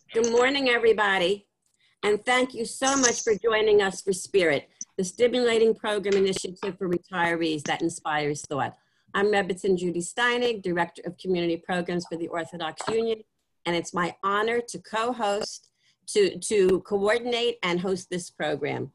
Good morning, everybody. And thank you so much for joining us for Spirit, the stimulating program initiative for retirees that inspires thought. I'm Rebbitzin Judy Steinig, Director of Community Programs for the Orthodox Union, and it's my honor to co-host, to coordinate and host this program.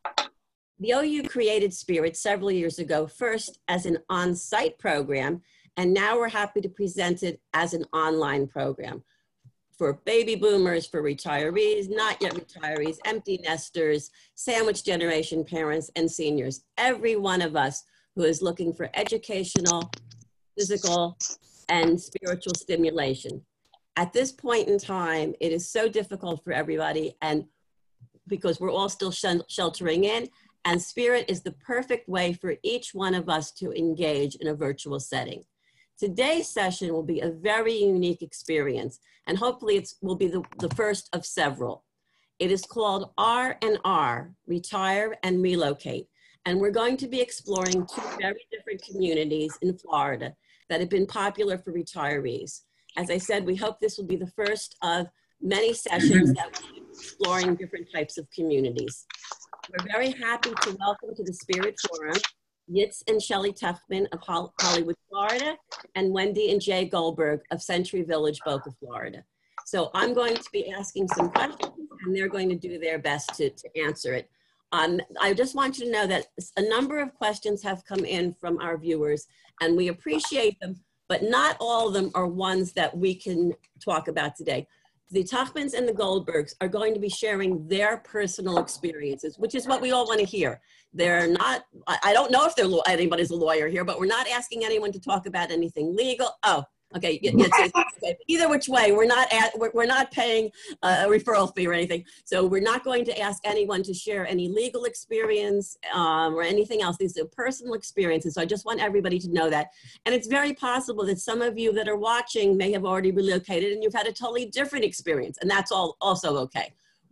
The OU created Spirit several years ago, first as an on-site program, and now we're happy to present it as an online program for baby boomers, for retirees, not yet retirees, empty nesters, sandwich generation parents, and seniors. Every one of us who is looking for educational, physical, and spiritual stimulation. At this point in time, it is so difficult for everybody, and because we're all still sheltering in, and Spirit is the perfect way for each one of us to engage in a virtual setting. Today's session will be a very unique experience, and hopefully it will be the first of several. It is called R&R, Retire and Relocate, and we're going to be exploring two very different communities in Florida that have been popular for retirees. As I said, we hope this will be the first of many sessions that will be exploring different types of communities. We're very happy to welcome to the Spirit Forum Yitz and Shelley Tuchman of Hollywood, Florida, and Wendy and Jay Goldberg of Century Village, Boca, Florida. So I'm going to be asking some questions, and they're going to do their best to answer it. I just want you to know that a number of questions have come in from our viewers, and we appreciate them, but not all of them are ones that we can talk about today. The Tuchmans and the Goldbergs are going to be sharing their personal experiences, which is what we all want to hear. They're not, I don't know if anybody's a lawyer here, but we're not asking anyone to talk about anything legal. Oh, okay. Either which way, we're not paying a referral fee or anything. So we're not going to ask anyone to share any legal experience or anything else. These are personal experiences. So I just want everybody to know that. And it's very possible that some of you that are watching may have already relocated and you've had a totally different experience, and that's also okay.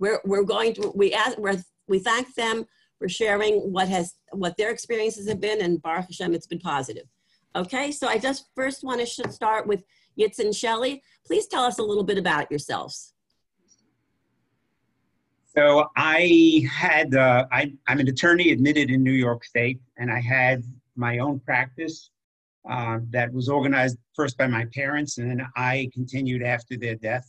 We thank them for sharing what their experiences have been, and Baruch Hashem, it's been positive. Okay, so I just first want to start with Yitz and Shelley. Please tell us a little bit about yourselves. So I'm an attorney admitted in New York State, and I had my own practice that was organized first by my parents, and then I continued after their death.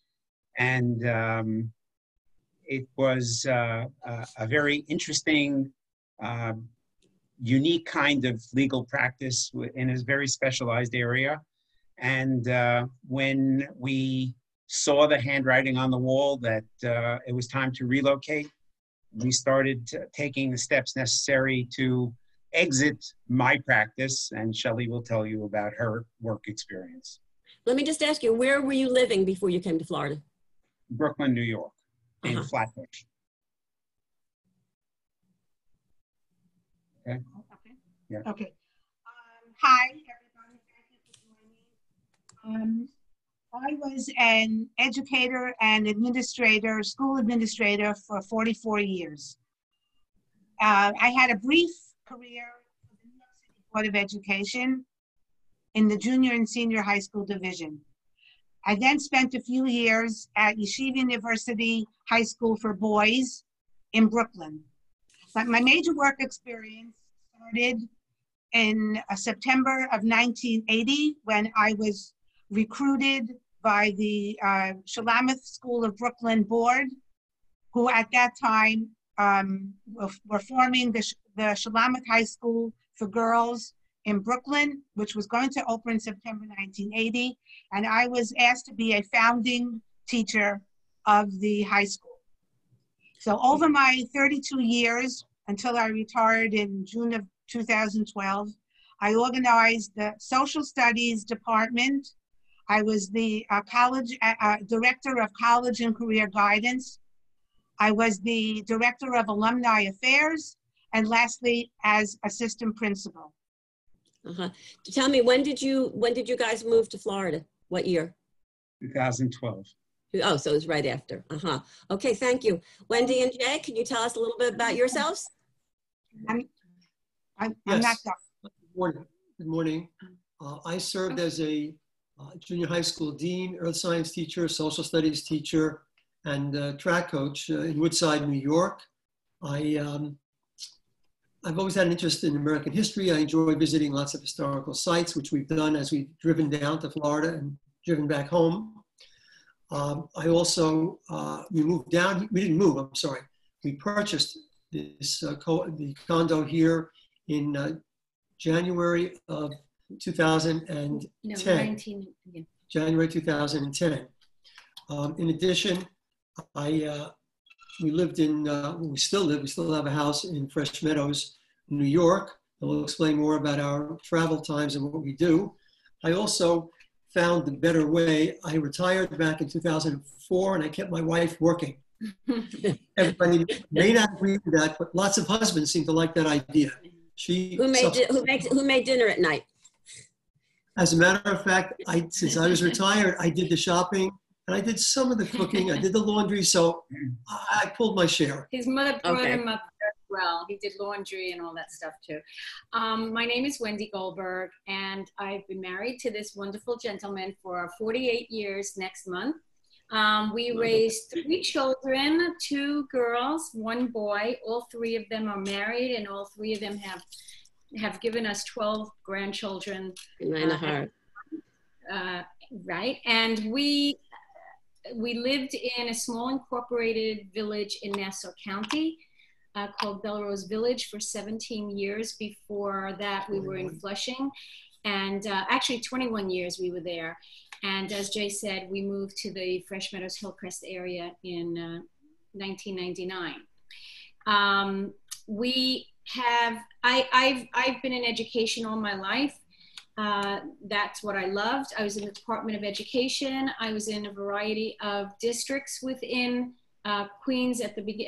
And it was a very interesting, unique kind of legal practice in a very specialized area. And when we saw the handwriting on the wall that it was time to relocate, we started taking the steps necessary to exit my practice, and Shelley will tell you about her work experience. Let me just ask you, where were you living before you came to Florida? Brooklyn, New York, in Flatbush. Okay. Okay. Yeah. Okay. Hi, everybody. Thank you for joining. I was an educator and administrator, school administrator for 44 years. I had a brief career with the New York City Board of Education in the junior and senior high school division. I then spent a few years at Yeshiva University High School for Boys in Brooklyn. But my major work experience started in September of 1980 when I was recruited by the Shulamith School of Brooklyn board, who at that time were forming the Shulamith High School for Girls in Brooklyn, which was going to open in September 1980. And I was asked to be a founding teacher of the high school. So over my 32 years, until I retired in June of 2012, I organized the social studies department. I was the director of college and career guidance. I was the director of alumni affairs, and lastly, as assistant principal. Tell me, when did you guys move to Florida? What year? 2012. Oh, so it was right after. Okay, thank you. Wendy and Jay, can you tell us a little bit about yourselves? I'm Yes. not done. Good morning. I served as a junior high school dean, earth science teacher, social studies teacher, and track coach in Woodside, New York. I've always had an interest in American history. I enjoy visiting lots of historical sites, which we've done as we've driven down to Florida and driven back home. I also, we moved down, we didn't move, I'm sorry. We purchased this the condo here in January of 2010. No, 19, yeah. January 2010. In addition, we lived in, we still have a house in Fresh Meadows, New York, and we'll explain more about our travel times and what we do. I also found the better way. I retired back in 2004 and I kept my wife working. Everybody may not agree with that, but lots of husbands seem to like that idea. Who made dinner at night? As a matter of fact, since I was retired, I did the shopping and I did some of the cooking. I did the laundry, so I pulled my share. His mother brought him up as well. He did laundry and all that stuff too. My name is Wendy Goldberg, and I've been married to this wonderful gentleman for 48 years next month. We raised 3 children, 2 girls, 1 boy. All 3 of them are married, and all 3 of them have given us 12 grandchildren. Right, and we lived in a small incorporated village in Nassau County called Belrose Village for 17 years. Before that, we were in Flushing, and actually 21 years we were there. And as Jay said, we moved to the Fresh Meadows Hillcrest area in 1999. I've been in education all my life. That's what I loved. I was in the Department of Education. I was in a variety of districts within Queens at the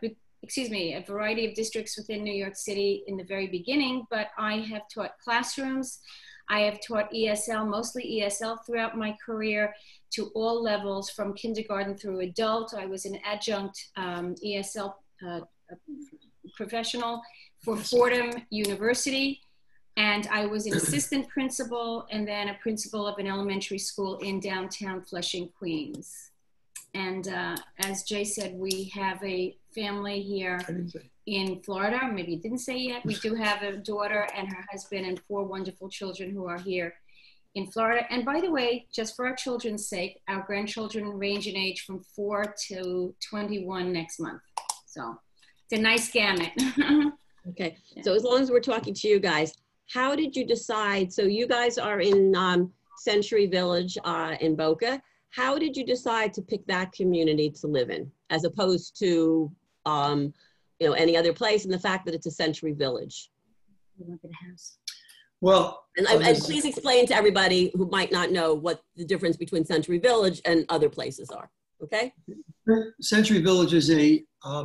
a variety of districts within New York City in the very beginning, but I have taught classrooms. I have taught ESL, mostly ESL throughout my career to all levels from kindergarten through adult. I was an adjunct ESL professional for Fordham University. And I was an assistant principal and then a principal of an elementary school in downtown Flushing, Queens. And as Jay said, we have a family here in Florida. Maybe you didn't say yet. We do have a daughter and her husband and 4 wonderful children who are here in Florida. And by the way, just for our children's sake, our grandchildren range in age from 4 to 21 next month. So it's a nice gamut. Okay, so as long as we're talking to you guys, how did you decide? So you guys are in Century Village in Boca. How did you decide to pick that community to live in, as opposed to any other place, and the fact that it's a Century Village? We went to the house. Well, and please explain to everybody who might not know what the difference between Century Village and other places are. Okay. Century Village is a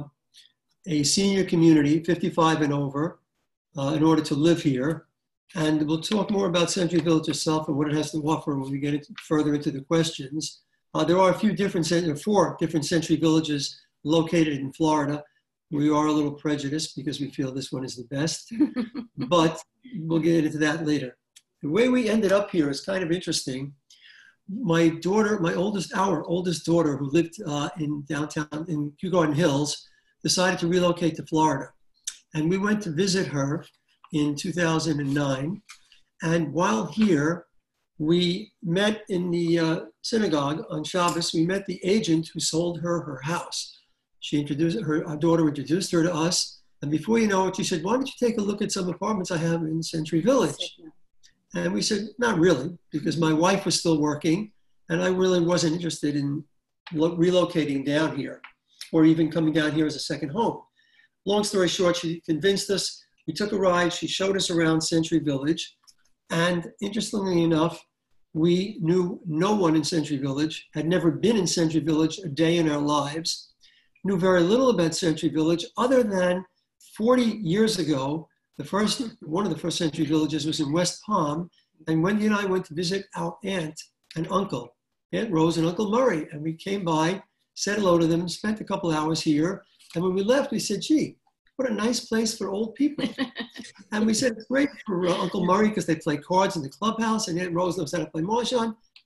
senior community, 55 and over, in order to live here. And we'll talk more about Century Village itself and what it has to offer when we get further into the questions. There are 4 different Century Villages located in Florida. We are a little prejudiced because we feel this one is the best, but we'll get into that later. The way we ended up here is kind of interesting. My daughter, our oldest daughter, who lived in downtown in Kew Garden Hills, decided to relocate to Florida. And we went to visit her in 2009. And while here, we met in the synagogue on Shabbos. We met the agent who sold her house. Our daughter introduced her to us. And before you know it, she said, why don't you take a look at some apartments I have in Century Village? And we said, not really, because my wife was still working and I really wasn't interested in relocating down here or even coming down here as a second home. Long story short, she convinced us. We took a ride. She showed us around Century Village. And interestingly enough, we knew no one in Century Village, had never been in Century Village a day in our lives, knew very little about Century Village other than 40 years ago, one of the first Century Villages was in West Palm. And Wendy and I went to visit our aunt and uncle, Aunt Rose and Uncle Murray. And we came by, said hello to them, spent a couple hours here. And when we left, we said, gee, what a nice place for old people. And we said, it's great for Uncle Murray because they play cards in the clubhouse, and Aunt Rose knows how to play mahjong.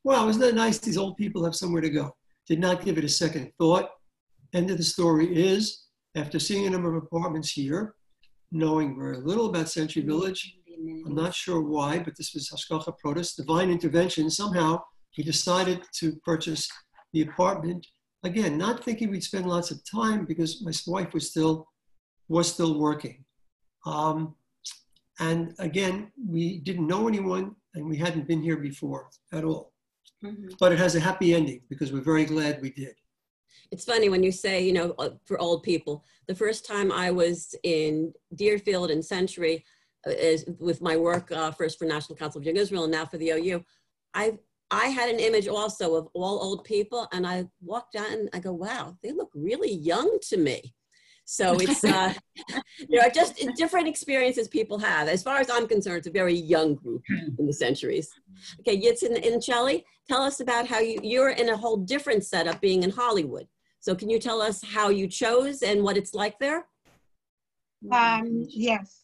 wow, isn't that nice? These old people have somewhere to go. Did not give it a second thought. End of the story is, after seeing a number of apartments here, knowing very little about Century Village, I'm not sure why, but this was Hashgacha Protis, divine intervention. Somehow he decided to purchase the apartment. Again, not thinking we'd spend lots of time because my wife was still working. And again, we didn't know anyone and we hadn't been here before at all. Mm-hmm. But it has a happy ending because we're very glad we did. It's funny when you say, for old people, the first time I was in Deerfield and Century is with my work first for National Council of Young Israel and now for the OU, I had an image also of all old people, and I walked out and I go, wow, they look really young to me. So it's, just different experiences people have. As far as I'm concerned, it's a very young group in the Centuries. Okay, Yitzhak and Shelley, tell us about how you're in a whole different setup being in Hollywood. So can you tell us how you chose and what it's like there? Yes.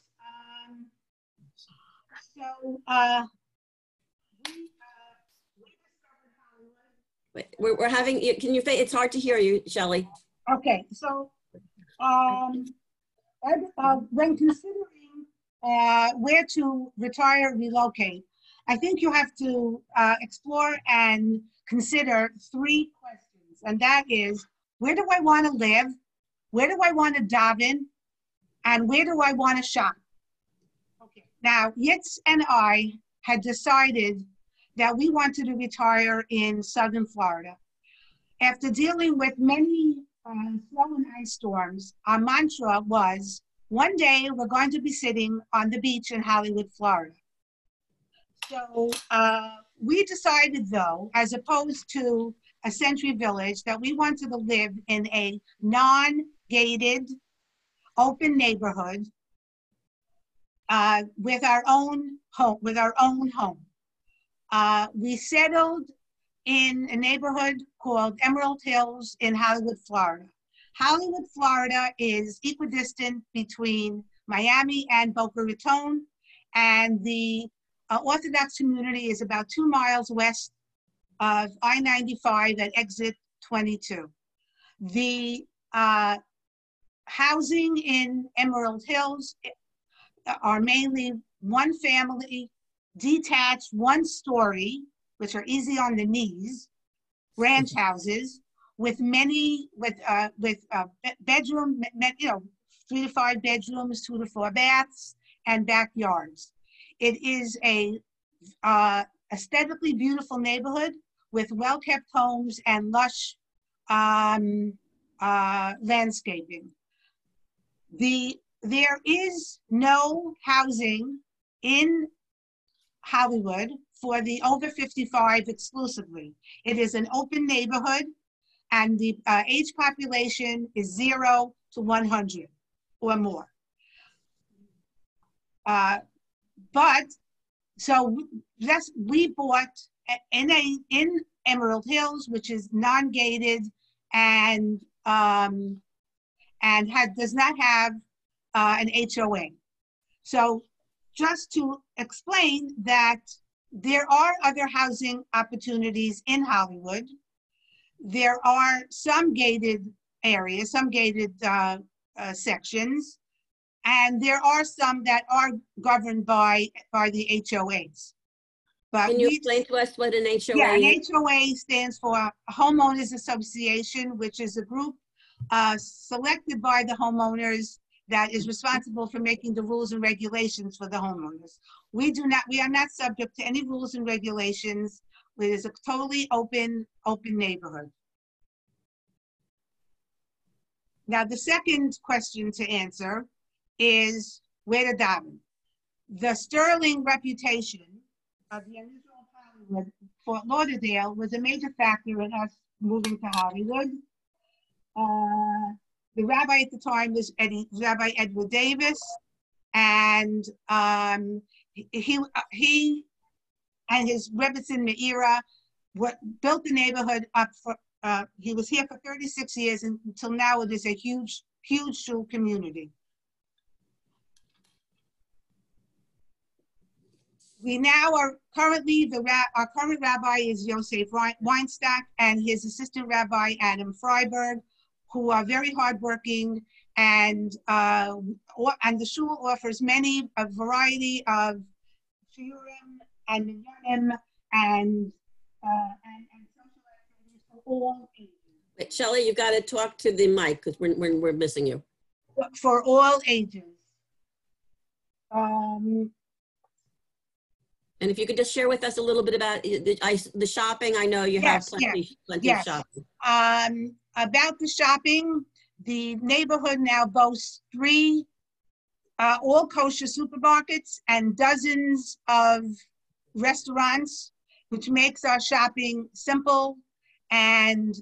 So we discovered Hollywood. We're having, can you, it's hard to hear you, Shelley. Okay, so when considering where to retire, relocate, I think you have to explore and consider 3 questions, and that is, where do I want to live? Where do I want to daven? And where do I want to shop? Okay. Now, Yitz and I had decided that we wanted to retire in Southern Florida. After dealing with many snow and ice storms, our mantra was, one day we're going to be sitting on the beach in Hollywood, Florida. So we decided, though, as opposed to a Century Village, that we wanted to live in a non-gated, open neighborhood with our own home. We settled in a neighborhood called Emerald Hills in Hollywood, Florida. Hollywood, Florida is equidistant between Miami and Boca Raton, and the Orthodox community is about 2 miles west of I-95 at exit 22. The housing in Emerald Hills are mainly one family, detached, 1-story, which are easy on the knees, ranch houses with bedroom, 3 to 5 bedrooms, 2 to 4 baths, and backyards. It is a aesthetically beautiful neighborhood with well-kept homes and lush landscaping. There is no housing in Hollywood for the over 55 exclusively. It is an open neighborhood, and the age population is 0 to 100 or more. We bought in Emerald Hills, which is non-gated and does not have an HOA. So just to explain that there are other housing opportunities in Hollywood. There are some gated areas, some gated sections, and there are some that are governed by the HOAs. But can you explain to us what an HOA is? Yeah, an HOA stands for Homeowners Association, which is a group selected by the homeowners that is responsible for making the rules and regulations for the homeowners. We are not subject to any rules and regulations. It is a totally open neighborhood. Now, the second question to answer is where to daven. The sterling reputation of the unusual Hollywood, Fort Lauderdale, was a major factor in us moving to Hollywood. The rabbi at the time was Rabbi Edward Davis, and he and his Rebbetzin Meira built the neighborhood up for. He was here for 36 years, and until now it is a huge shul community. We now are currently, our current rabbi is Yosef Weinstock and his assistant rabbi, Adam Freiberg, who are very hardworking, and the shul offers a variety of shiurim and minyanim and social activities for all ages. Wait, Shelley, you got to talk to the mic because we're missing you. For all ages. And if you could just share with us a little bit about the shopping. I know you have plenty of shopping. About the shopping, the neighborhood now boasts 3 all kosher supermarkets and dozens of restaurants, which makes our shopping simple and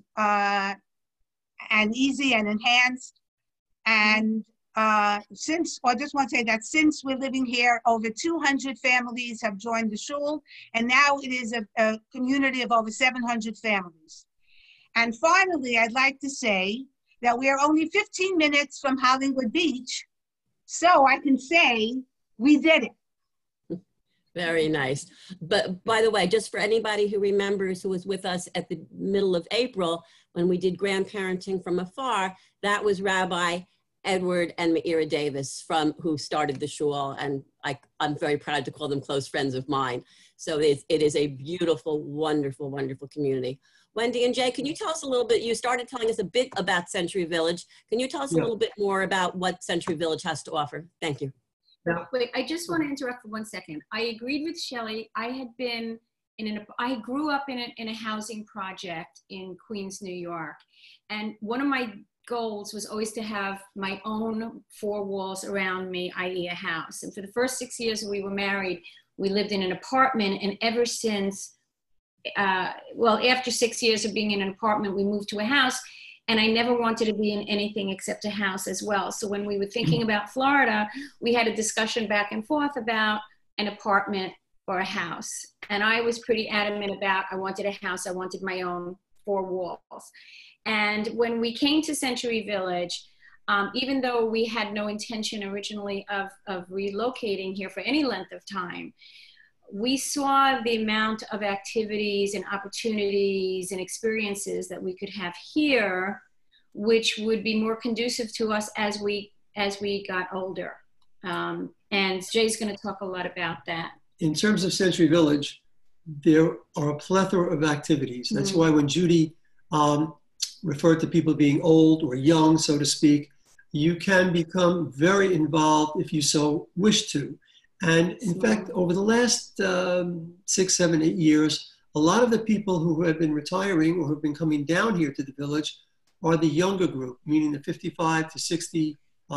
easy and enhanced. And I just want to say that since we're living here, over 200 families have joined the shul, and now it is a community of over 700 families. And finally, I'd like to say that we are only 15 minutes from Hollywood Beach, so I can say we did it. Very nice. But by the way, just for anybody who remembers who was with us at the middle of April, when we did grandparenting from afar, that was Rabbi Edward and Meira Davis who started the shul, and I'm very proud to call them close friends of mine. So it is a beautiful, wonderful, wonderful community. Wendy and Jay, can you tell us a little bit, you started telling us a bit about Century Village. Can you tell us a little bit more about what Century Village has to offer? Thank you. Wait, I just want to interrupt for 1 second. I agreed with Shelley. I grew up in a housing project in Queens, New York. And one of my goals was always to have my own 4 walls around me, i.e. a house. And for the first 6 years we were married, we lived in an apartment. And ever since, after 6 years of being in an apartment, we moved to a house. And I never wanted to be in anything except a house as well. So when we were thinking about Florida, we had a discussion back and forth about an apartment or a house. And I was pretty adamant about, I wanted a house, I wanted my own 4 walls. And when we came to Century Village, even though we had no intention originally of relocating here for any length of time, we saw the amount of activities and opportunities and experiences that we could have here, which would be more conducive to us as we got older. And Jay's going to talk a lot about that. In terms of Century Village, there are a plethora of activities. That's why when Judy referred to people being old or young, so to speak, you can become very involved if you so wish to. And in fact, over the last 6, 7, 8 years, a lot of the people who have been retiring or have been coming down here to the village are the younger group, meaning the 55 to 60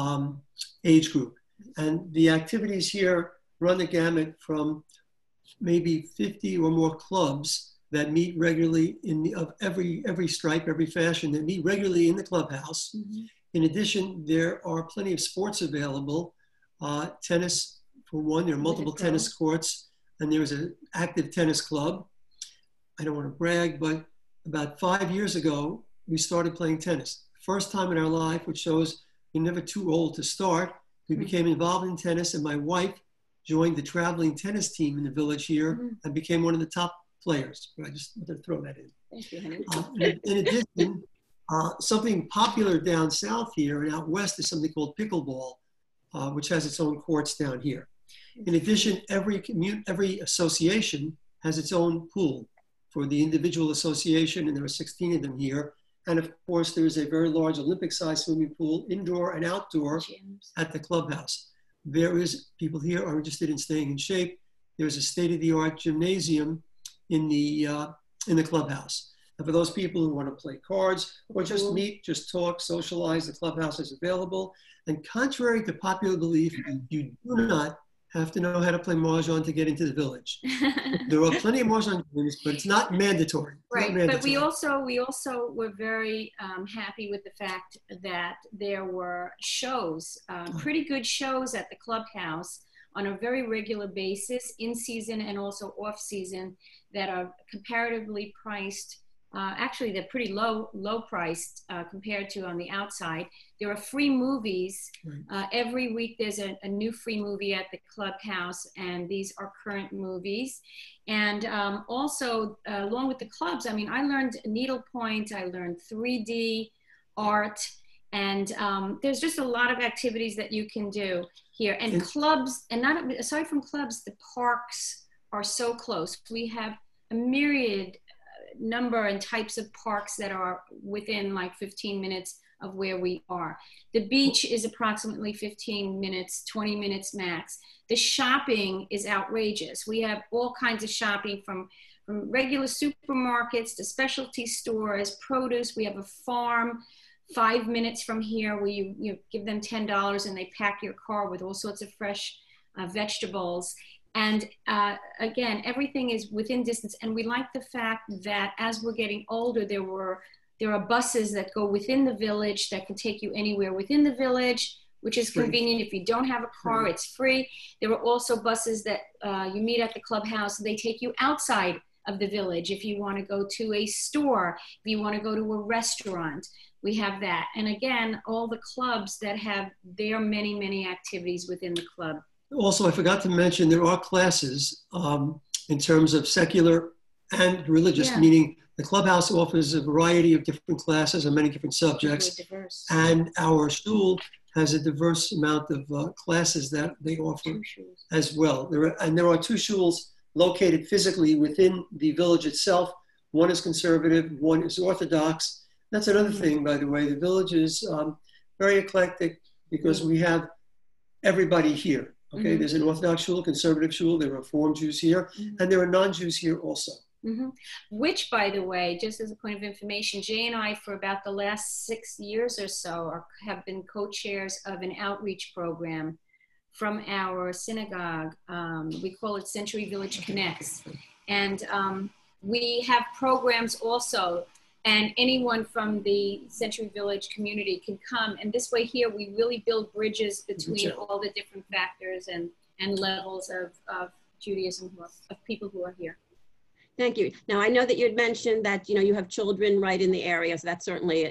age group. And the activities here run the gamut from maybe 50 or more clubs that meet regularly of every stripe, every fashion, that meet regularly in the clubhouse. In addition, there are plenty of sports available. Tennis, for one, there are multiple tennis courts, and there's an active tennis club. I don't want to brag, but about 5 years ago, we started playing tennis. First time in our life, which shows you're never too old to start. We became involved in tennis, and my wife joined the traveling tennis team in the village here and became one of the top players. I just wanted to throw that in. Thank you, honey. In addition, something popular down south here and out west is something called pickleball, which has its own courts down here. In addition, every association has its own pool for the individual association, and there are 16 of them here. And of course, there is a very large Olympic-sized swimming pool, indoor and outdoor, at the clubhouse. People here are interested in staying in shape. There's a state-of-the-art gymnasium in the clubhouse. And for those people who want to play cards or just meet, just talk, socialize, the clubhouse is available. And contrary to popular belief, you do not have to know how to play Mahjong to get into the village. There are plenty of Mahjong games, but it's not mandatory. Right, but we also were very happy with the fact that there were shows, pretty good shows at the clubhouse on a very regular basis, in season and also off season, that are comparatively priced actually they're pretty low priced compared to on the outside. There are free movies. Every week there's a new free movie at the clubhouse, and these are current movies. And also along with the clubs, I mean, I learned needlepoint, I learned 3D art, and there's just a lot of activities that you can do here. And clubs, and not aside from clubs, the parks are so close. We have a myriad number and types of parks that are within like 15 minutes of where we are. The beach is approximately 15 minutes, 20 minutes max. The shopping is outrageous. We have all kinds of shopping from regular supermarkets to specialty stores, produce. We have a farm 5 minutes from here where you give them $10 and they pack your car with all sorts of fresh vegetables. And again, everything is within distance. And we like the fact that as we're getting older, there are buses that go within the village that can take you anywhere within the village, which is convenient. If you don't have a car, it's free. There are also buses that you meet at the clubhouse. They take you outside of the village. If you want to go to a store, if you want to go to a restaurant, we have that. And again, all the clubs that have their many, many activities within the club. Also, I forgot to mention there are classes in terms of secular and religious, meaning the clubhouse offers a variety of different classes and many different subjects. Really diverse. And our school has a diverse amount of classes that they offer as well. There are two schools located physically within the village itself. One is conservative, one is Orthodox. That's another thing, by the way. The village is very eclectic because we have everybody here. Okay, there's an Orthodox shul, conservative shul, there are Reform Jews here, and there are non-Jews here also. Which, by the way, just as a point of information, Jay and I, for about the last 6 years or so, have been co-chairs of an outreach program from our synagogue. We call it Century Village Connects. And we have programs also, and anyone from the Century Village community can come. And this way here, we really build bridges between all the different factors and levels of Judaism, of people who are here. Thank you. Now, I know that you had mentioned that, you have children right in the area, so that's certainly,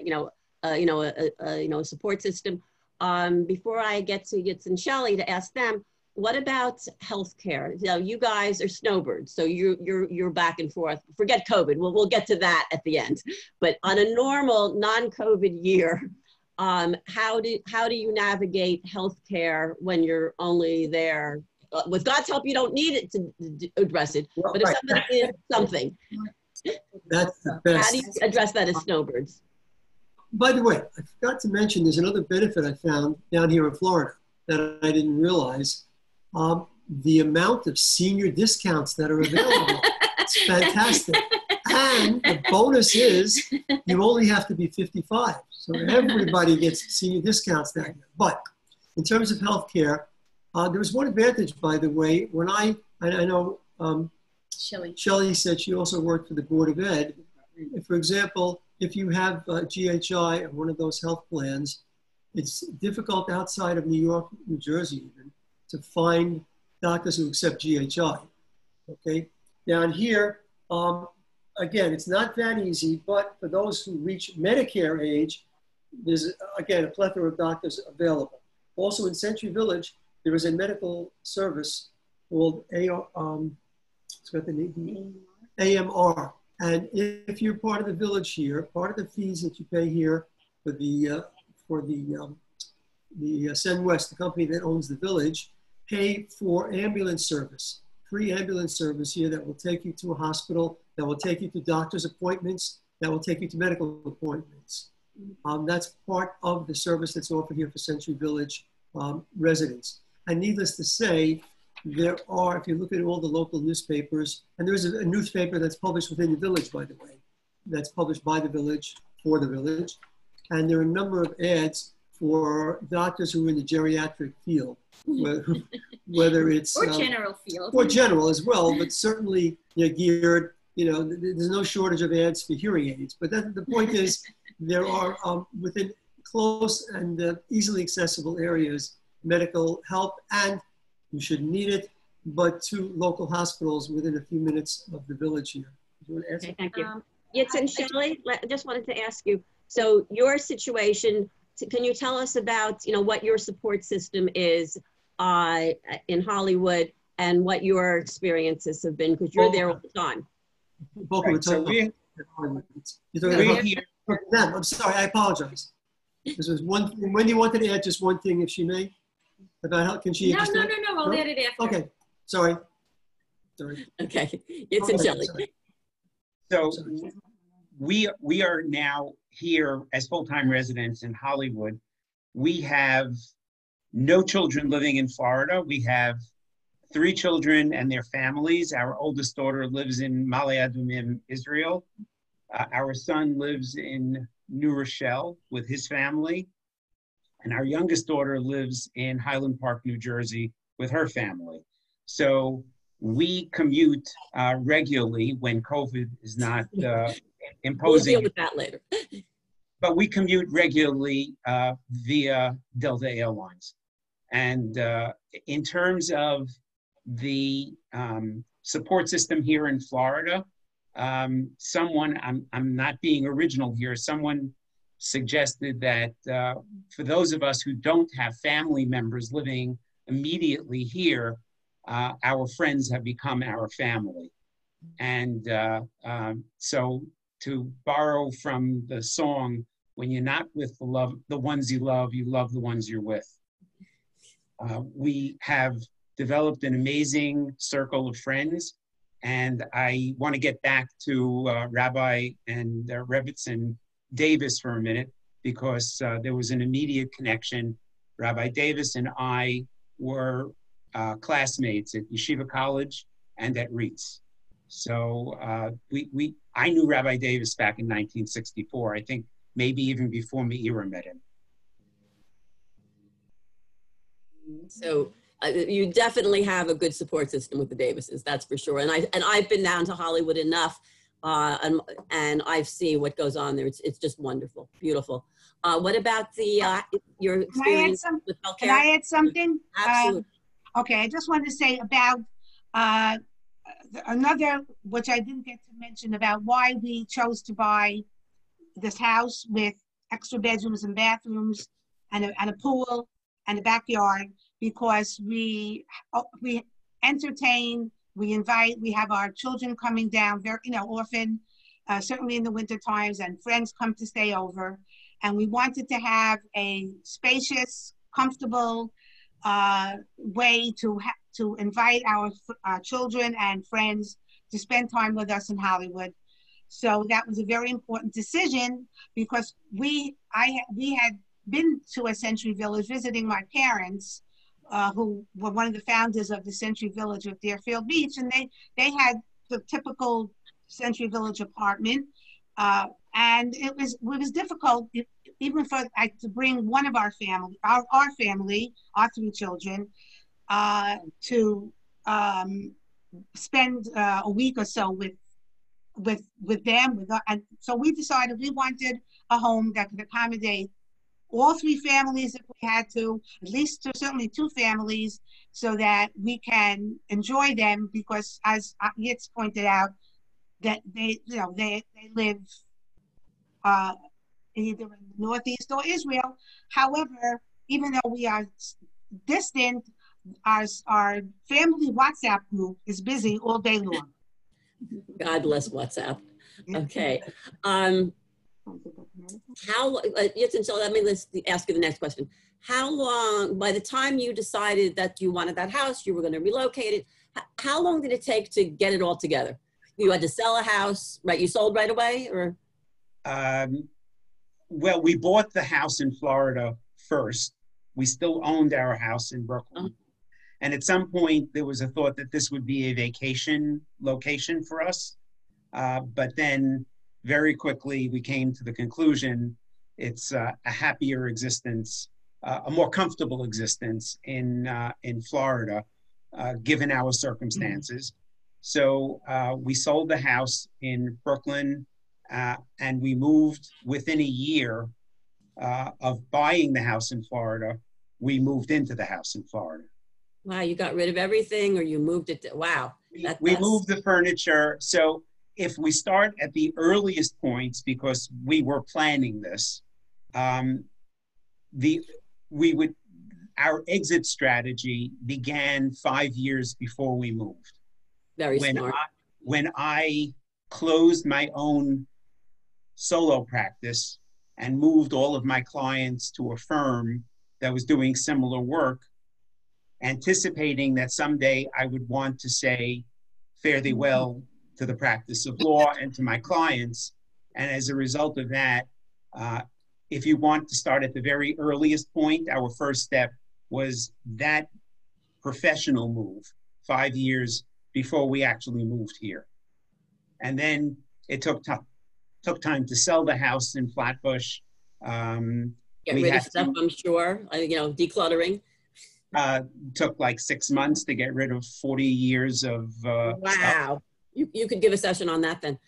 a support system. Before I get to Yitz and Shelley to ask them, what about healthcare? You guys are snowbirds, so you're back and forth. Forget COVID. We'll get to that at the end. But on a normal non-COVID year, how do you navigate healthcare when you're only there? With God's help, you don't need it to address it. But if somebody is something, that's the best. How do you address that as snowbirds? By the way, I forgot to mention there's another benefit I found down here in Florida that I didn't realize. The amount of senior discounts that are available. It's fantastic. And the bonus is you only have to be 55. So everybody gets senior discounts down here. But in terms of healthcare, there was one advantage, by the way, when I know Shelley said she also worked for the Board of Ed. For example, if you have GHI or one of those health plans, it's difficult outside of New York, New Jersey even, to find doctors who accept GHI, okay? Down here, again, it's not that easy, but for those who reach Medicare age, there's, again, a plethora of doctors available. Also in Century Village, there is a medical service called AMR. And if you're part of the village here, part of the fees that you pay here for the Send West, the company that owns the village, pay for ambulance service, free ambulance service here that will take you to a hospital, that will take you to doctor's appointments, that will take you to medical appointments. That's part of the service that's offered here for Century Village residents. And needless to say, there are, if you look at all the local newspapers, and there is a newspaper that's published within the village, by the way, that's published by the village, for the village. And there are a number of ads for doctors who are in the geriatric field, whether it's or general field, or general as well, but certainly geared. There's no shortage of ads for hearing aids. But the point is, there are within close and easily accessible areas medical help, and you shouldn't need it, but to local hospitals within a few minutes of the village here. Do you want to answer? Okay, thank you. Yitzhak and Shelley, I just wanted to ask you, so your situation, can you tell us about, what your support system is in Hollywood and what your experiences have been, because you're there all the time. Right, so we're here. Ma'am, I'm sorry, I apologize. This was one thing. Wendy wanted to add just one thing, if she may, about how can she? No, I'll add it after. Okay, sorry. Okay, Yitzhak and Shelley. So we are now here as full-time residents in Hollywood. We have no children living in Florida. We have 3 children and their families. Our oldest daughter lives in Ma'ale Adumim, Israel. Our son lives in New Rochelle with his family. And our youngest daughter lives in Highland Park, New Jersey with her family. So we commute regularly when COVID is not imposing. We'll deal with that later. But we commute regularly via Delta Airlines. And in terms of the support system here in Florida, I'm not being original here, someone suggested that for those of us who don't have family members living immediately here, our friends have become our family. And so to borrow from the song, when you're not with the ones you love the ones you're with. We have developed an amazing circle of friends. And I want to get back to Rabbi and Rebbitzin Davis for a minute, because there was an immediate connection. Rabbi Davis and I were classmates at Yeshiva College and at REITs. So I knew Rabbi Davis back in 1964, I think maybe even before Meira met him. So you definitely have a good support system with the Davises, that's for sure. And I've been down to Hollywood enough, and I see what goes on there. It's just wonderful, beautiful. What about your experience with healthcare? Can I add something? Absolutely. Okay, I just wanted to say about another, which I didn't get to mention, about why we chose to buy this house with extra bedrooms and bathrooms and a pool and a backyard, because we entertain, we invite, we have our children coming down very, often, certainly in the winter times, and friends come to stay over. And we wanted to have a spacious, comfortable way to invite our children and friends to spend time with us in Hollywood. So that was a very important decision, because we had been to a Century Village visiting my parents, who were one of the founders of the Century Village of Deerfield Beach, and they had the typical Century Village apartment, and it was difficult even for to bring one of our family, our family, our 3 children, to spend a week or so with them. And so we decided we wanted a home that could accommodate all 3 families if we had to, at least certainly 2 families, so that we can enjoy them, because as Yitz pointed out, that they live either in the Northeast or Israel. However, even though we are distant, our family WhatsApp group is busy all day long. God bless WhatsApp. Okay. Yes, and so let's ask you the next question. How long, by the time you decided that you wanted that house, you were going to relocate it, how long did it take to get it all together? You had to sell a house, right? You sold right away, or? Well, we bought the house in Florida first. We still owned our house in Brooklyn. Uh-huh. And at some point, there was a thought that this would be a vacation location for us. But then very quickly, we came to the conclusion it's a happier existence, a more comfortable existence in Florida, given our circumstances. So we sold the house in Brooklyn, and we moved within a year of buying the house in Florida. We moved into the house in Florida. Wow, you got rid of everything, or you moved it? Wow. We moved the furniture. So if we start at the earliest points, because we were planning this, our exit strategy began 5 years before we moved. Very smart. When I closed my own solo practice and moved all of my clients to a firm that was doing similar work, anticipating that someday I would want to say fare thee well to the practice of law and to my clients. And as a result of that, if you want to start at the very earliest point, our first step was that professional move 5 years before we actually moved here. And then it took time to sell the house in Flatbush. Get rid of stuff, I'm sure, decluttering. Took like 6 months to get rid of 40 years of Wow. stuff. You could give a session on that then.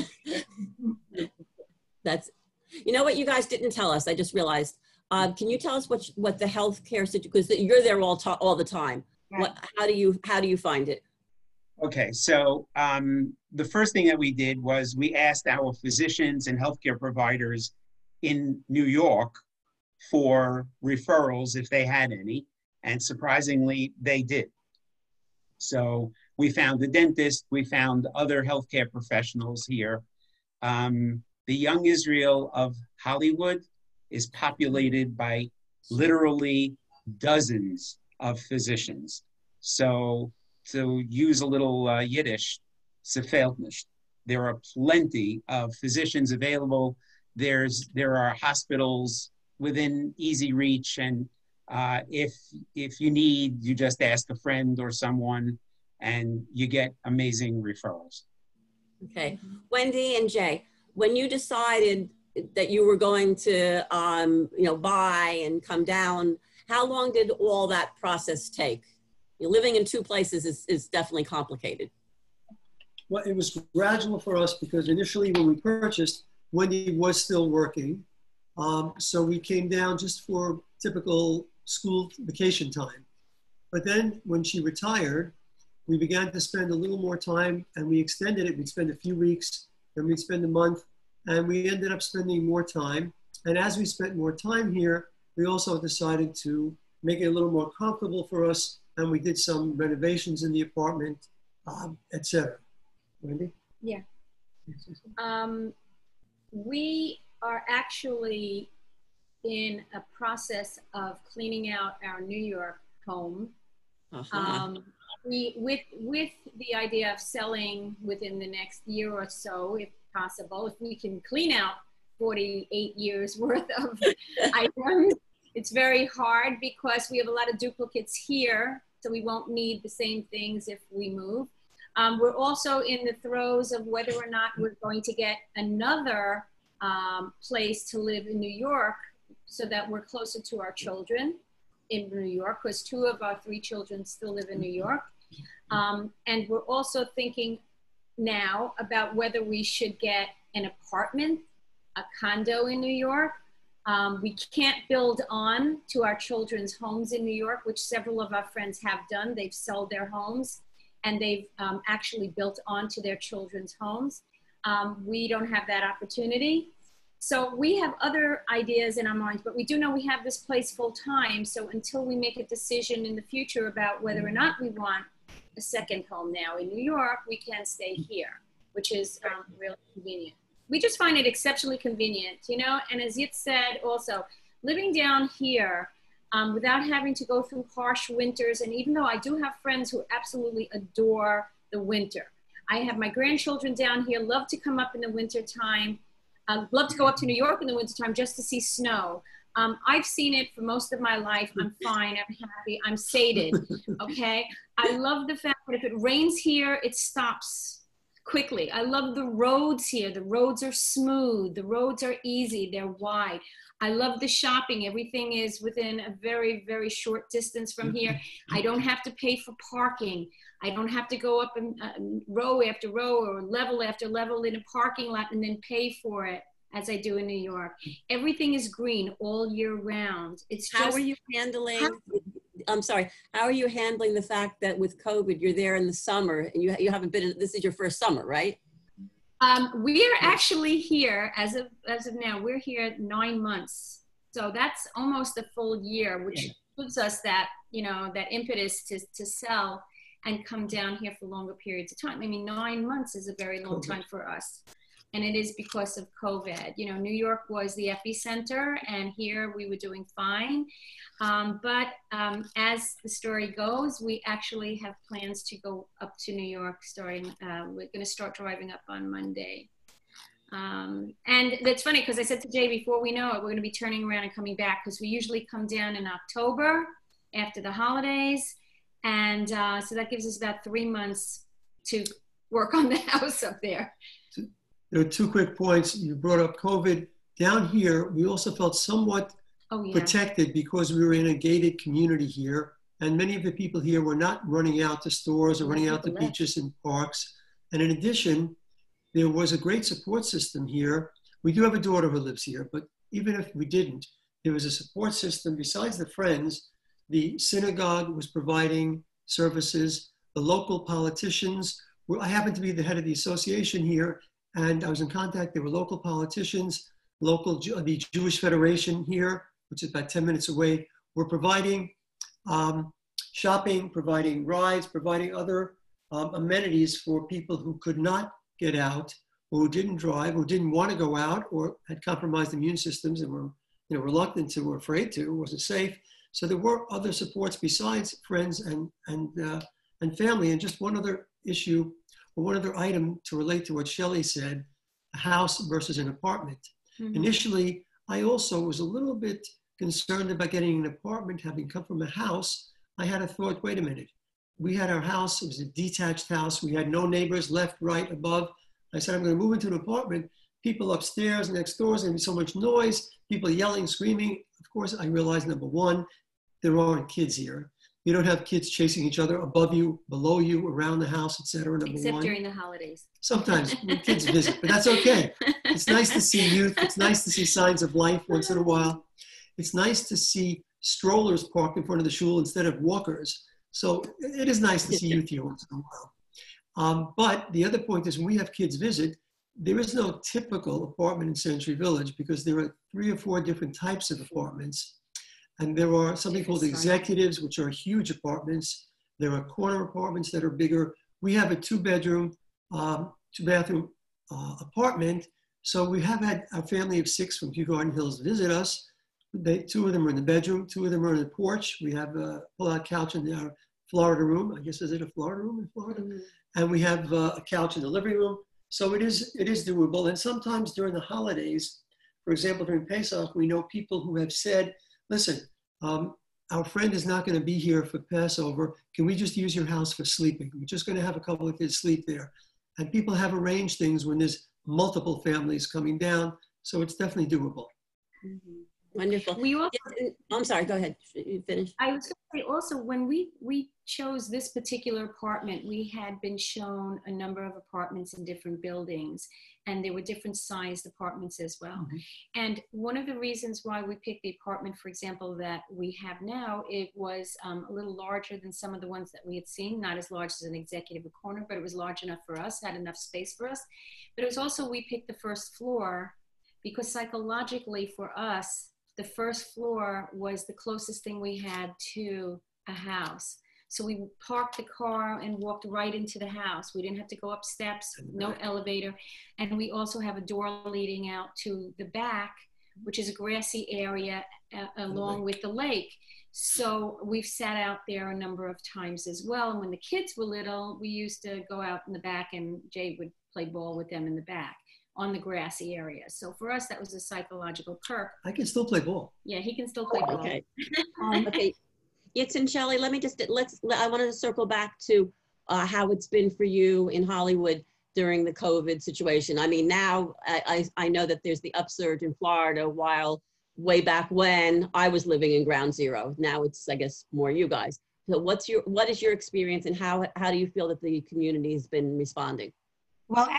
That's, you know what you guys didn't tell us, I just realized. Can you tell us what the healthcare situation, because you're there all the time. Right. How do you find it? Okay, so the first thing that we did was we asked our physicians and healthcare providers in New York for referrals if they had any, and surprisingly, they did. So we found the dentist, we found other healthcare professionals here. The young Israel of Hollywood is populated by literally dozens of physicians. So to use a little Yiddish, "Se fehlt nicht." There are plenty of physicians available. There are hospitals within easy reach, and if you need, you just ask a friend or someone, and you get amazing referrals. Okay, Wendy and Jay, when you decided that you were going to, buy and come down, how long did all that process take? Living in two places is definitely complicated. Well, it was gradual for us because initially when we purchased, Wendy was still working. So we came down just for typical school vacation time. But then when she retired, we began to spend a little more time, and we extended it. We'd spend a few weeks, then we'd spend a month, and we ended up spending more time. And as we spent more time here, we also decided to make it a little more comfortable for us, and we did some renovations in the apartment, etc. Wendy? Yeah. We are actually in a process of cleaning out our New York home. With the idea of selling within the next year or so, if possible, if we can clean out 48 years worth of items. It's very hard because we have a lot of duplicates here, so we won't need the same things if we move. We're also in the throes of whether or not we're going to get another place to live in New York so that we're closer to our children in New York, because 2 of our 3 children still live in New York. And we're also thinking now about whether we should get an apartment, a condo in New York. We can't build on to our children's homes in New York, which several of our friends have done. They've sold their homes and they've actually built onto their children's homes. We don't have that opportunity. So we have other ideas in our minds, but we do know we have this place full time. So until we make a decision in the future about whether or not we want a second home now in New York, we can stay here, which is really convenient. We just find it exceptionally convenient, and as Yit said also, living down here without having to go through harsh winters, and even though I do have friends who absolutely adore the winter. I have my grandchildren down here, love to come up in the winter time, love to go up to New York in the winter time just to see snow. I've seen it for most of my life. I'm fine, I'm happy, I'm sated, okay? I love the fact that if it rains here, it stops quickly. I love the roads here. The roads are smooth. The roads are easy. They're wide. I love the shopping. Everything is within a very, very short distance from here. I don't have to pay for parking. I don't have to go up and row after row or level after level in a parking lot and then pay for it as I do in New York. Everything is green all year round. It's just— How are you handling, I'm sorry, how are you handling the fact that with COVID, you're there in the summer and you haven't been, this is your first summer, right? We are actually here as of now. We're here 9 months, so that's almost a full year, which gives us that that impetus to sell and come down here for longer periods of time. I mean, 9 months is a very long time for us, and it is because of COVID. New York was the epicenter, and here we were doing fine. But as the story goes, we actually have plans to go up to New York starting, we're going to start driving up on Monday. And it's funny because I said to Jay, before we know it, we're going to be turning around and coming back, because we usually come down in October after the holidays. And so that gives us about 3 months to work on the house up there. There are 2 quick points. You brought up COVID. Down here, we also felt somewhat protected because we were in a gated community here. And many of the people here were not running out to stores or running out to beaches and parks. And in addition, there was a great support system here. We do have a daughter who lives here, but even if we didn't, there was a support system. Besides the friends, the synagogue was providing services. The local politicians, I happen to be the head of the association here, and I was in contact. There were local politicians, the Jewish Federation here, which is about 10 minutes away, were providing shopping, providing rides, providing other amenities for people who could not get out, or who didn't drive, or didn't want to go out, or had compromised immune systems and were reluctant to, or afraid to, wasn't safe. So there were other supports besides friends and family. And just one other issue, or one other item to relate to what Shelley said, a house versus an apartment. Mm-hmm. Initially, I also was a little bit concerned about getting an apartment. Having come from a house, I had a thought, wait a minute. We had our house, it was a detached house. We had no neighbors left, right, above. I said, I'm going to move into an apartment. People upstairs, next doors, and so much noise, people yelling, screaming. Of course, I realized, number one, there aren't kids here. You don't have kids chasing each other above you, below you, around the house, etc. Except during the holidays. Sometimes when kids visit, but that's okay. It's nice to see youth. It's nice to see signs of life once in a while. It's nice to see strollers parked in front of the shul instead of walkers. So it is nice to see youth here once in a while. But the other point is, when we have kids visit, there is no typical apartment in Century Village, because there are 3 or 4 different types of apartments. And there are something called executives, which are huge apartments. There are corner apartments that are bigger. We have a 2-bedroom, 2-bathroom apartment. So we have had a family of 6 from Kew Garden Hills visit us. 2 of them are in the bedroom, 2 of them are on the porch. We have a pull-out couch in our Florida room. I guess, is it a Florida room in Florida? Mm-hmm. And we have a couch in the living room. So it is doable. And sometimes during the holidays, for example, during Pesach, we know people who have said, listen, our friend is not going to be here for Passover. Can we just use your house for sleeping? We're just going to have a couple of kids sleep there. And people have arranged things when there's multiple families coming down. So it's definitely doable. Mm-hmm. Wonderful. I'm sorry, go ahead. You finish. I was going to say also, when we chose this particular apartment, we had been shown a number of apartments in different buildings, and there were different sized apartments as well. Mm-hmm. And one of the reasons why we picked the apartment, for example, that we have now, it was a little larger than some of the ones that we had seen, not as large as an executive corner, but it was large enough for us, had enough space for us. But it was also, we picked the first floor because psychologically for us, the first floor was the closest thing we had to a house. So we parked the car and walked right into the house. We didn't have to go up steps, no elevator. And we also have a door leading out to the back, which is a grassy area along with the lake. So we've sat out there a number of times as well. And when the kids were little, we used to go out in the back, and Jay would play ball with them in the back on the grassy area. So for us, that was a psychological perk. I can still play ball. Yeah, he can still play ball. Okay. Okay. Yitzhak, Shelley, I wanted to circle back to how it's been for you in Hollywood during the COVID situation. I mean, now I know that there's the upsurge in Florida, while way back when I was living in Ground Zero. Now it's, I guess, more you guys. So what is your experience, and how do you feel that the community has been responding? Well,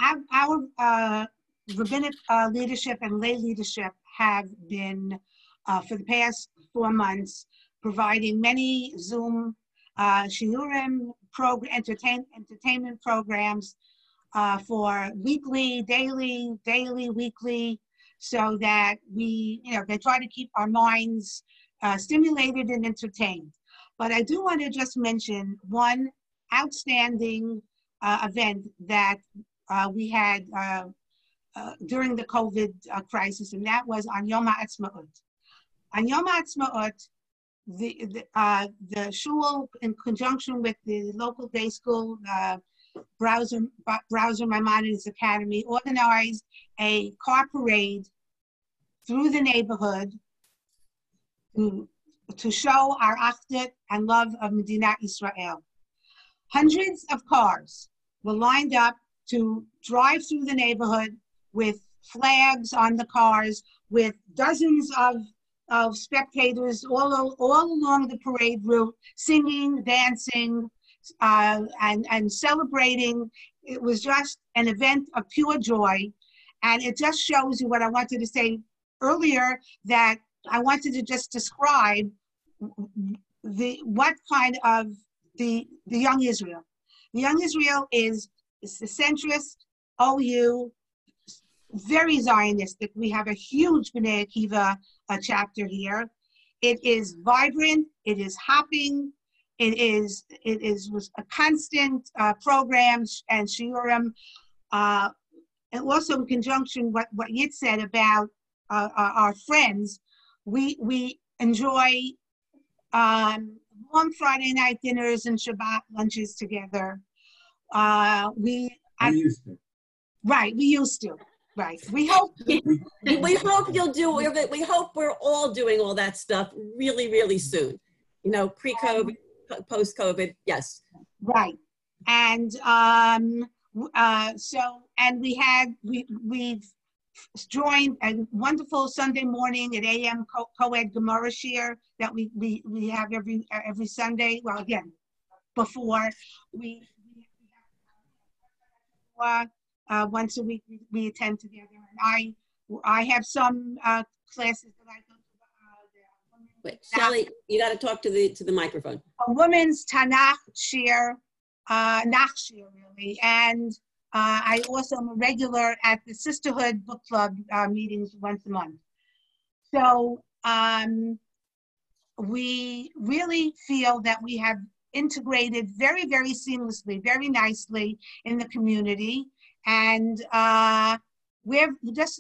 our rabbinic leadership and lay leadership have been, for the past 4 months, providing many Zoom shiurim entertainment programs. for weekly, daily, weekly, so that we, they try to keep our minds stimulated and entertained. But I do want to just mention one outstanding event that we had during the COVID crisis, and that was on Yom HaAtzmaut. On Yom HaAtzmaut, the shul, in conjunction with the local day school, Browser Maimonides Academy, organized a car parade through the neighborhood to show our achdut and love of Medinat Israel. Hundreds of cars were lined up to drive through the neighborhood with flags on the cars, with dozens of spectators all along the parade route, singing, dancing, and celebrating. It was just an event of pure joy. And it just shows you what I wanted to say earlier, that I wanted to just describe what kind of the Young Israel. The Young Israel is the centrist, OU, very Zionistic. We have a huge B'nai Akiva chapter here. It is vibrant, it is hopping, it is with a constant programs and shiurim, and also in conjunction what Yit said about our friends. We enjoy long Friday night dinners and Shabbat lunches together. We used to. Right, we used to. Right. We hope you'll do. We hope we're all doing all that stuff really, really soon. Pre-COVID, post-COVID. Yes. Right. And we've joined a wonderful Sunday morning at AM Co-Ed Gemara Shir that we have every Sunday. Well, again, before we once a week we attend together, and I have some classes that I go to. Wait, Shelley, you got to talk to the microphone. A women's Tanakh shir, Nach shir really, and I also am a regular at the Sisterhood Book Club meetings once a month. So we really feel that we have integrated very, very seamlessly, very nicely in the community. And we're just,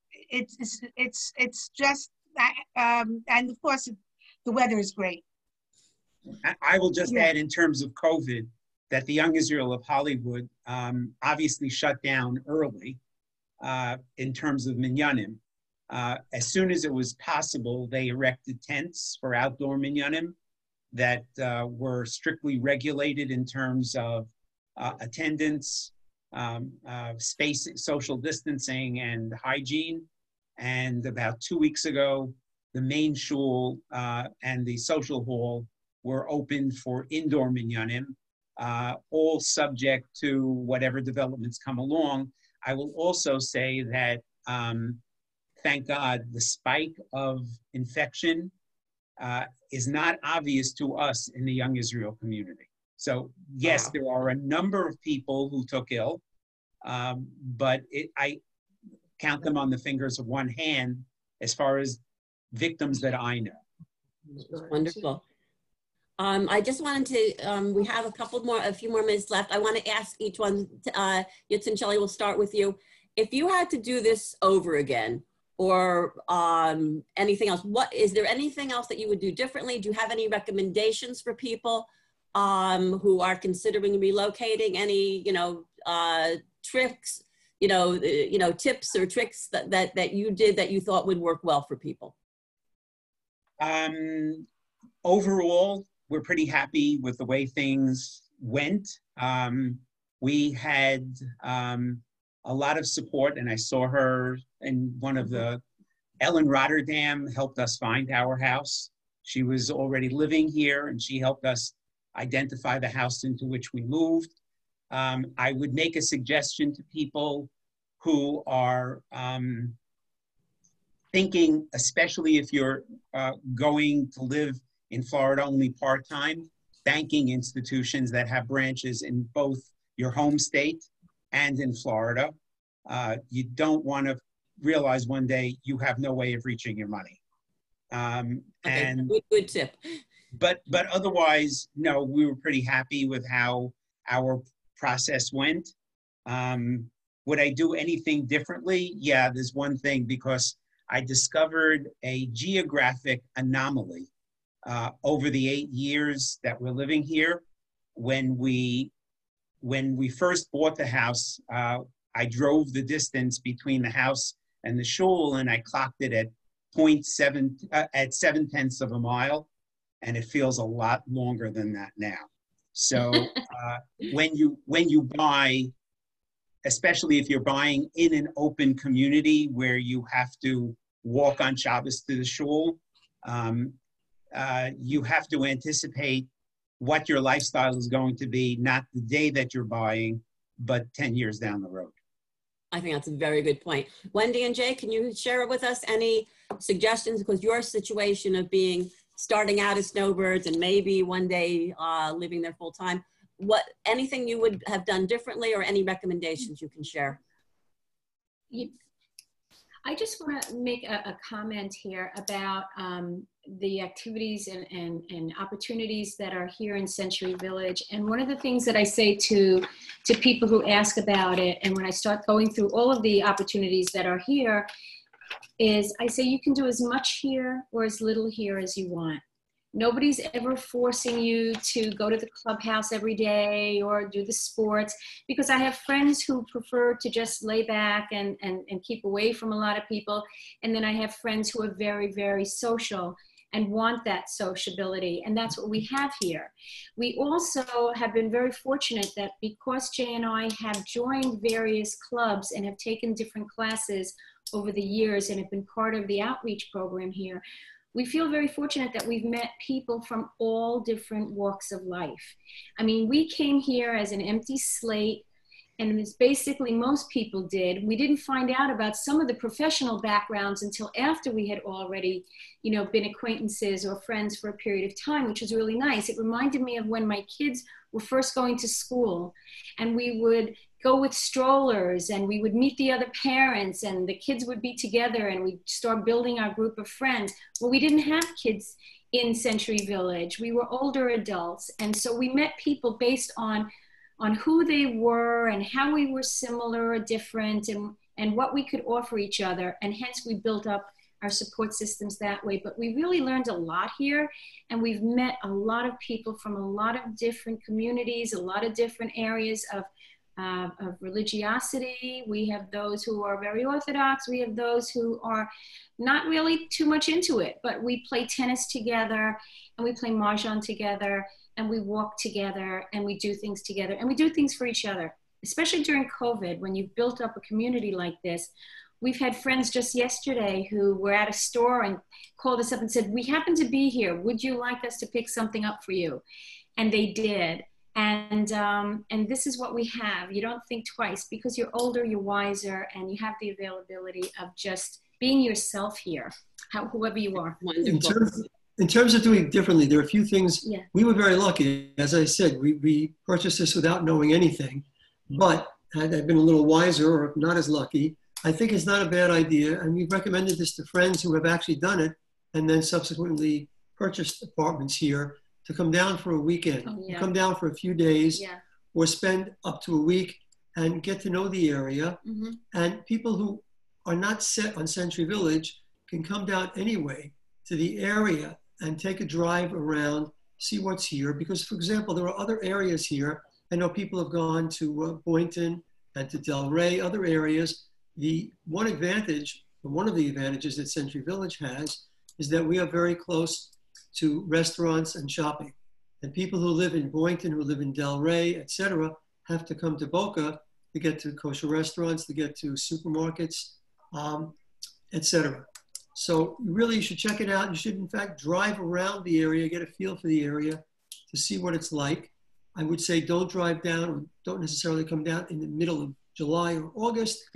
it's just, and of course, the weather is great. I will just add, in terms of COVID, that the Young Israel of Hollywood obviously shut down early in terms of minyanim. As soon as it was possible, they erected tents for outdoor minyanim that were strictly regulated in terms of attendance, space, social distancing, and hygiene. And about 2 weeks ago, the main shul and the social hall were opened for indoor minyanim, all subject to whatever developments come along. I will also say that, thank God, the spike of infection is not obvious to us in the Young Israel community. So yes, there are a number of people who took ill, but I count them on the fingers of one hand as far as victims that I know. Wonderful. I just wanted to, we have a few more minutes left. I want to ask each one, Yitz and Shelley, we'll start with you. If you had to do this over again, or anything else, is there anything else that you would do differently? Do you have any recommendations for people who are considering relocating? Any, tricks, tips or tricks that you did that you thought would work well for people? Overall, we're pretty happy with the way things went. We had a lot of support, and I saw her in one of the, Ellen Rotterdam helped us find our house. She was already living here, and she helped us identify the house into which we moved. I would make a suggestion to people who are thinking, especially if you're going to live in Florida only part-time, banking institutions that have branches in both your home state and in Florida. You don't want to realize one day you have no way of reaching your money. Okay, And good tip. but otherwise, no, we were pretty happy with how our process went. Would I do anything differently? Yeah, there's one thing, because I discovered a geographic anomaly over the 8 years that we're living here. When we first bought the house, I drove the distance between the house and the shul, and I clocked it at 7/10 of a mile, and it feels a lot longer than that now. So when you buy, especially if you're buying in an open community where you have to walk on Shabbos to the shul, you have to anticipate what your lifestyle is going to be, not the day that you're buying, but 10 years down the road. I think that's a very good point. Wendy and Jay, can you share with us any suggestions? Because your situation of starting out as snowbirds and maybe one day living there full time, anything you would have done differently, or any recommendations you can share? I just want to make a comment here about the activities and opportunities that are here in Century Village. And one of the things that I say to people who ask about it, and when I start going through all of the opportunities that are here, is I say you can do as much here or as little here as you want. Nobody's ever forcing you to go to the clubhouse every day or do the sports, because I have friends who prefer to just lay back and keep away from a lot of people. And then I have friends who are very, very social and want that sociability. And that's what we have here. We also have been very fortunate that because Jay and I have joined various clubs and have taken different classes over the years and have been part of the outreach program here, we feel very fortunate that we've met people from all different walks of life. I mean, we came here as an empty slate, and it's basically most people did. We didn't find out about some of the professional backgrounds until after we had already, been acquaintances or friends for a period of time, which was really nice. It reminded me of when my kids were first going to school, and we would go with strollers and we would meet the other parents and the kids would be together and we'd start building our group of friends. Well, we didn't have kids in Century Village. We were older adults. And so we met people based on who they were and how we were similar or different and what we could offer each other. And hence we built up our support systems that way. But we really learned a lot here, and we've met a lot of people from a lot of different communities, a lot of different areas of religiosity. We have those who are very Orthodox. We have those who are not really too much into it, but we play tennis together and we play mahjong together and we walk together and we do things together and we do things for each other, especially during COVID. When you've built up a community like this, we've had friends just yesterday who were at a store and called us up and said, "We happen to be here. Would you like us to pick something up for you?" And they did. And this is what we have. You don't think twice because you're older, you're wiser, and you have the availability of just being yourself here, whoever you are. In terms of doing it differently, there are a few things. Yeah. We were very lucky. As I said, we purchased this without knowing anything. But had I been a little wiser or not as lucky, I think it's not a bad idea. And we've recommended this to friends who have actually done it and then subsequently purchased apartments here, to come down for a weekend, come down for a few days, or spend up to a week and get to know the area. Mm-hmm. And people who are not set on Century Village can come down anyway to the area and take a drive around, see what's here. Because, for example, there are other areas here. I know people have gone to Boynton and to Delray, other areas. One of the advantages that Century Village has is that we are very close to restaurants and shopping. And people who live in Boynton, who live in Delray, etc., have to come to Boca to get to kosher restaurants, to get to supermarkets, etc. So you should check it out. You should, in fact, drive around the area, get a feel for the area to see what it's like. I would say don't drive down, or don't necessarily come down in the middle of July or August.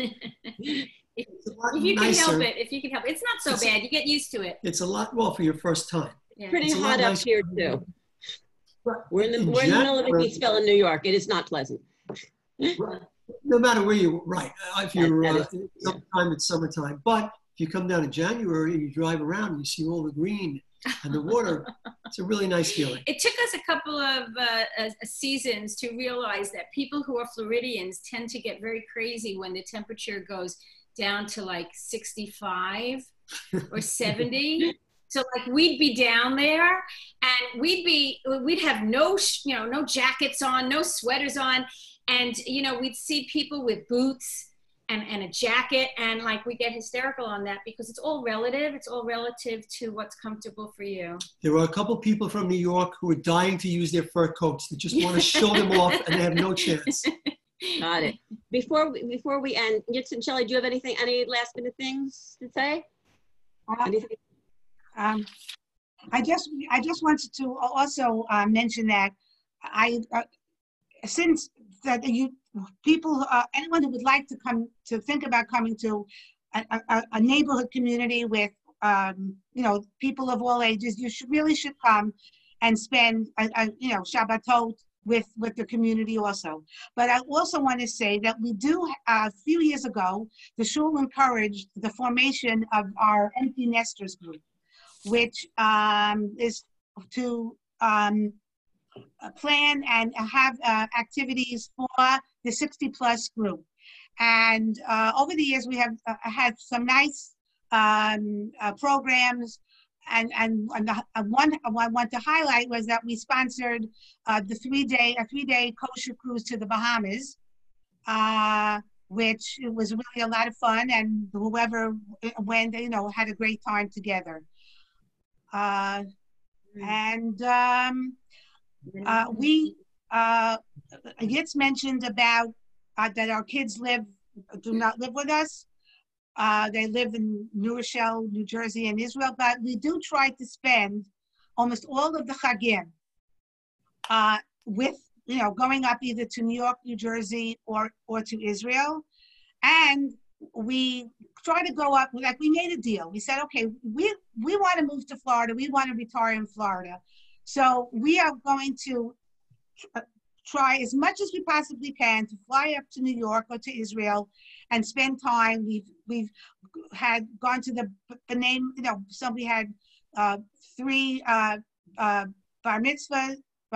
If you can help it, it's not so bad. You get used to it. It's a lot, well, for your first time. Yeah. Pretty hot up here too. We're in the middle of a heat spell in New York. It is not pleasant. No matter where you, right. If you're That is- yeah. sometime it's summertime, but if you come down in January and you drive around and you see all the green and the water, it's a really nice feeling. It took us a couple of seasons to realize that people who are Floridians tend to get very crazy when the temperature goes down to like 65 or 70. So like we'd be down there and we'd have no jackets on, no sweaters on. And, we'd see people with boots and a jacket, and like we get hysterical on that because it's all relative. It's all relative to what's comfortable for you. There are a couple people from New York who are dying to use their fur coats. They just want to show them off and they have no chance. Got it. Before we end, Shelley, do you have any last minute things to say? Anything? I just wanted to also mention that since that people, anyone who would like to think about coming to a neighborhood community with people of all ages, you should come and spend Shabbatot with the community also. But I also want to say that we do, a few years ago, the shul encouraged the formation of our Empty Nesters group, which is to plan and have activities for the 60+ group. And over the years, we have had some nice programs. And one I want to highlight was that we sponsored a 3-day kosher cruise to the Bahamas, which was really a lot of fun, and whoever went, had a great time together. It's mentioned about that our kids do not live with us. They live in New Rochelle, New Jersey, and Israel, but we do try to spend almost all of the Chagim with, going up either to New York, New Jersey, or to Israel. And we try to go up, like we made a deal. We said, okay, we want to move to Florida. We want to retire in Florida. So we are going to try as much as we possibly can to fly up to New York or to Israel and spend time. We've had gone to the name, somebody had 3 bar mitzvahs,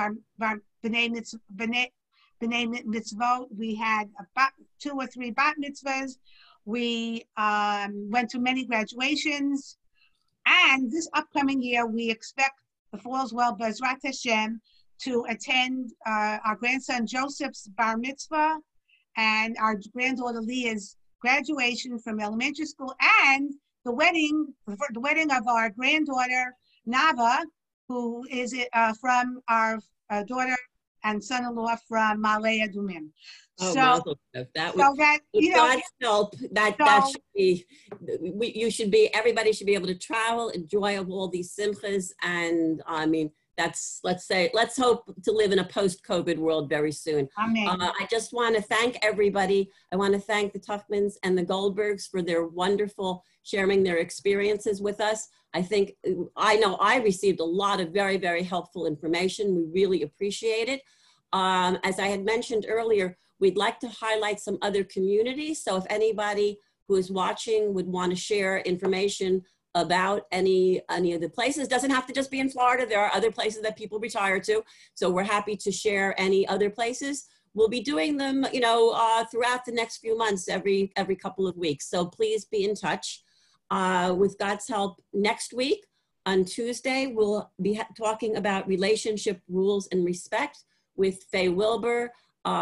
b'nei mitzvot. We had 2 or 3 bat mitzvahs. We went to many graduations. And this upcoming year, we expect, if all's well, B'ezrat Hashem, to attend our grandson Joseph's bar mitzvah and our granddaughter Leah's graduation from elementary school, and the wedding of our granddaughter Nava, who is from our daughter and son-in-law from Ma'ale Adumim. Oh, so that so that with God's help, that should be. Everybody should be able to travel, enjoy all these simchas, and I mean. Let's hope to live in a post-COVID world very soon. Amen. I just want to thank everybody. I want to thank the Tuchmans and the Goldbergs for their wonderful sharing their experiences with us. I know I received a lot of very, very helpful information. We really appreciate it. As I had mentioned earlier, we'd like to highlight some other communities. So if anybody who is watching would want to share information about any of the places. Doesn't have to just be in Florida. There are other places that people retire to. So we're happy to share any other places. We'll be doing them, throughout the next few months, every couple of weeks. So please be in touch. With God's help, next week on Tuesday, we'll be talking about relationship rules and respect with Faye Wilbur,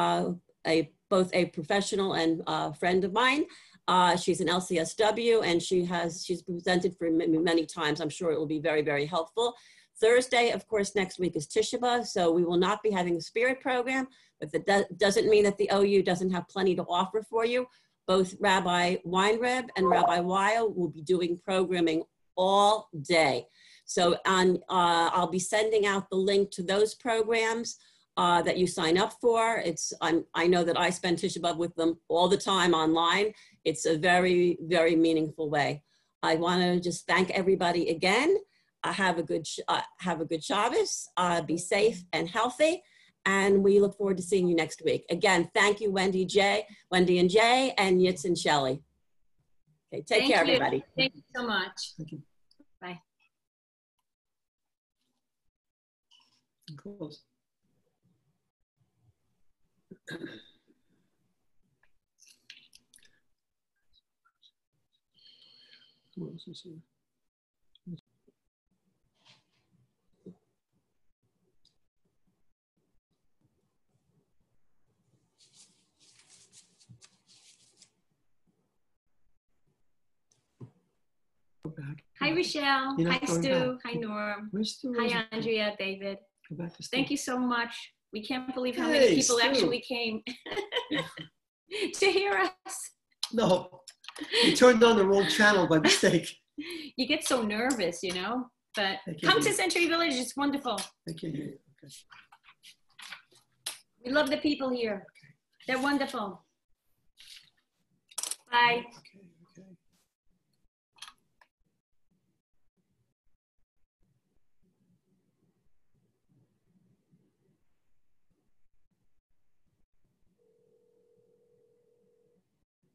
both a professional and friend of mine. She's an LCSW, and she's presented for many times. I'm sure it will be very, very helpful. Thursday, of course, next week is Tisha B'Av, so we will not be having a spirit program, but that doesn't mean that the OU doesn't have plenty to offer for you. Both Rabbi Weinreb and Rabbi Weil will be doing programming all day. So I'll be sending out the link to those programs that you sign up for. I know that I spend Tisha B'Av with them all the time online. It's a very, very meaningful way. I want to just thank everybody again. Have a good Shabbos. Be safe and healthy. And we look forward to seeing you next week. Again, thank you, Wendy and Jay, and Yitz and Shelley. Okay, take care, everybody. Thank you so much. Thank you. Bye. Close. Who else is here? Go back. Hi, Rochelle. You're Hi, not going Stu. back. Hi, Norm. Where's Stu Hi, Rosenthal? Andrea, David. Go back to Stu. Thank you so much. We can't believe how Hey, many people Stu. actually came to hear us. No, you turned on the wrong channel by mistake. You get so nervous, you know, but I can come hear to you. Century Village. It's wonderful. I can't hear you. Okay. We love the people here. They're wonderful. Bye. Okay.